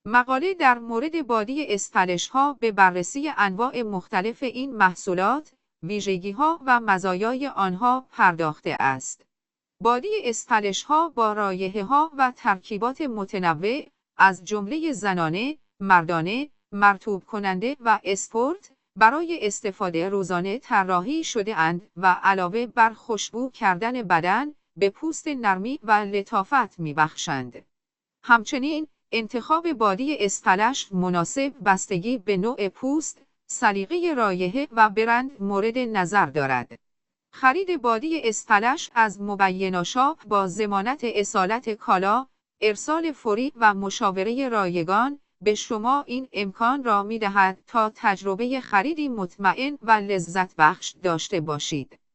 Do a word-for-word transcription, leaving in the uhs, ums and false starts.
مقاله در مورد بادی استلش‌ها به بررسی انواع مختلف این محصولات، ویژگی‌ها و مزایای آنها پرداخته است. بادی استلش‌ها با رایحه‌ها و ترکیبات متنوع از جمله زنانه، مردانه، مرطوب کننده و اسپورت برای استفاده روزانه طراحی شده اند و علاوه بر خوشبو کردن بدن، به پوست نرمی و لطافت می‌بخشند. همچنین انتخاب بادی استلش مناسب بستگی به نوع پوست، سلیقه رایحه و برند مورد نظر دارد. خرید بادی استلش از مبینا شاپ با ضمانت اصالت کالا، ارسال فوری و مشاوره رایگان به شما این امکان را می‌دهد تا تجربه خریدی مطمئن و لذت بخش داشته باشید.